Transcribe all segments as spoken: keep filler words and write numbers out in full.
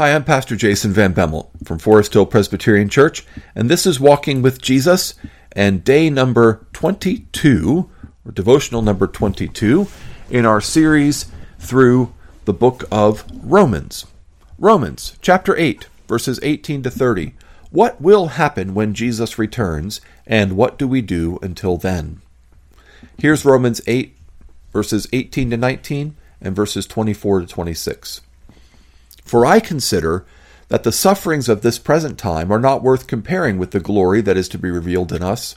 Hi, I'm Pastor Jason Van Bemmel from Forest Hill Presbyterian Church, and this is Walking with Jesus, and day number twenty-two, or devotional number twenty-two, in our series through the book of Romans. Romans, chapter eight, verses eighteen to thirty. What will happen when Jesus returns, and what do we do until then? Here's Romans eight, verses eighteen to nineteen, and verses twenty-four to twenty-six. For I consider that the sufferings of this present time are not worth comparing with the glory that is to be revealed in us.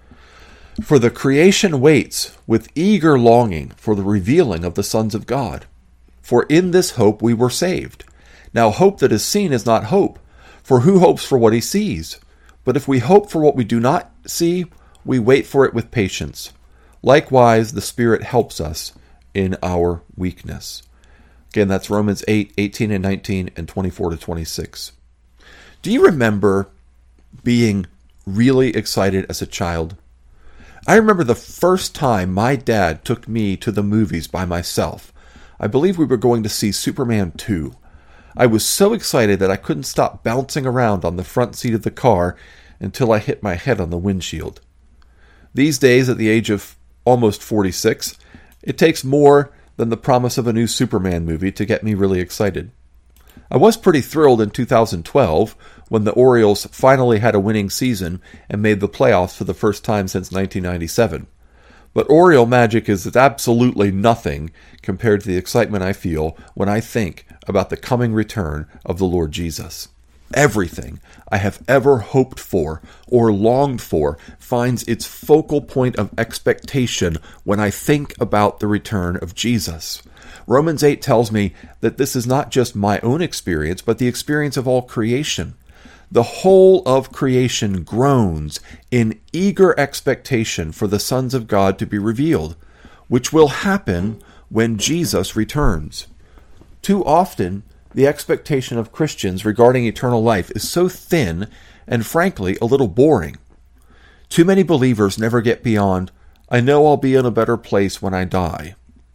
For the creation waits with eager longing for the revealing of the sons of God. For in this hope we were saved. Now hope that is seen is not hope, for who hopes for what he sees? But if we hope for what we do not see, we wait for it with patience. Likewise, the Spirit helps us in our weakness. Again, that's Romans eight, eighteen and nineteen, and twenty-four to twenty-six. Do you remember being really excited as a child? I remember the first time my dad took me to the movies by myself. I believe we were going to see Superman two. I was so excited that I couldn't stop bouncing around on the front seat of the car until I hit my head on the windshield. These days, at the age of almost forty-six, it takes more than the promise of a new Superman movie to get me really excited. I was pretty thrilled in two thousand twelve when the Orioles finally had a winning season and made the playoffs for the first time since nineteen ninety-seven. But Oriole magic is absolutely nothing compared to the excitement I feel when I think about the coming return of the Lord Jesus. Everything I have ever hoped for or longed for finds its focal point of expectation when I think about the return of Jesus. Romans eight tells me that this is not just my own experience, but the experience of all creation. The whole of creation groans in eager expectation for the sons of God to be revealed, which will happen when Jesus returns. Too often, the expectation of Christians regarding eternal life is so thin and, frankly, a little boring. Too many believers never get beyond, I know I'll be in a better place when I die.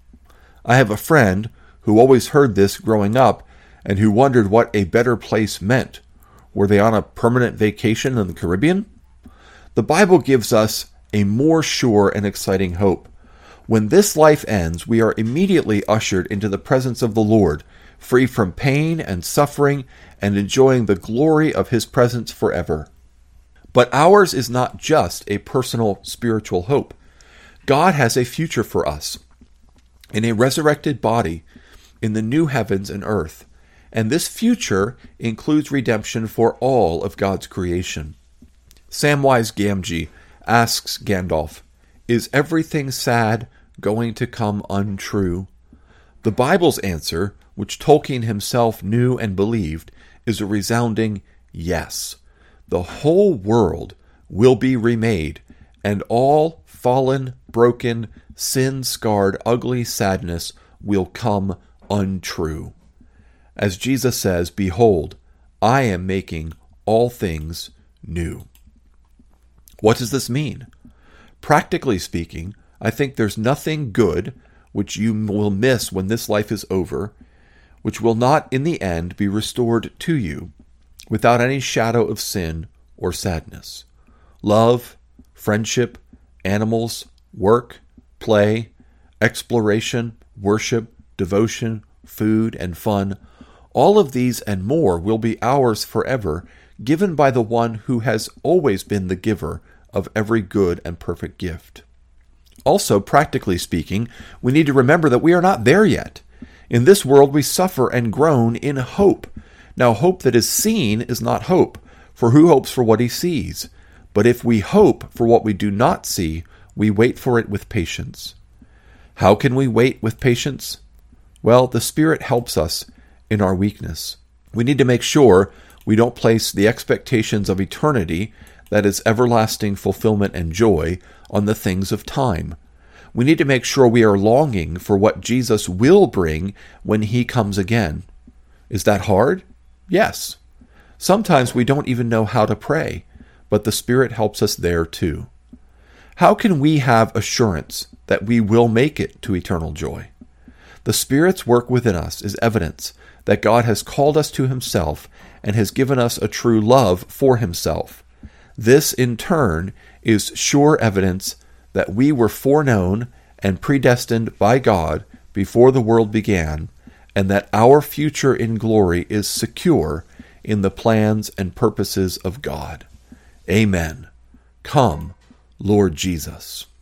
I have a friend who always heard this growing up and who wondered what a better place meant. Were they on a permanent vacation in the Caribbean? The Bible gives us a more sure and exciting hope. When this life ends, we are immediately ushered into the presence of the Lord, free from pain and suffering, and enjoying the glory of His presence forever. But ours is not just a personal spiritual hope. God has a future for us in a resurrected body in the new heavens and earth, and this future includes redemption for all of God's creation. Samwise Gamgee asks Gandalf, "Is everything sad going to come untrue?" The Bible's answer, which Tolkien himself knew and believed, is a resounding yes. The whole world will be remade, and all fallen, broken, sin-scarred, ugly sadness will come untrue. As Jesus says, "Behold, I am making all things new." What does this mean? Practically speaking, I think there's nothing good which you will miss when this life is over, which will not in the end be restored to you without any shadow of sin or sadness. Love, friendship, animals, work, play, exploration, worship, devotion, food, and fun, all of these and more will be ours forever, given by the one who has always been the giver of every good and perfect gift. Also, practically speaking, we need to remember that we are not there yet. In this world we suffer and groan in hope. Now hope that is seen is not hope, for who hopes for what he sees? But if we hope for what we do not see, we wait for it with patience. How can we wait with patience? Well, the Spirit helps us in our weakness. We need to make sure we don't place the expectations of eternity, that is everlasting fulfillment and joy, on the things of time. We need to make sure we are longing for what Jesus will bring when He comes again. Is that hard? Yes. Sometimes we don't even know how to pray, but the Spirit helps us there too. How can we have assurance that we will make it to eternal joy? The Spirit's work within us is evidence that God has called us to himself and has given us a true love for himself. This, in turn, is sure evidence that we were foreknown and predestined by God before the world began, and that our future in glory is secure in the plans and purposes of God. Amen. Come, Lord Jesus.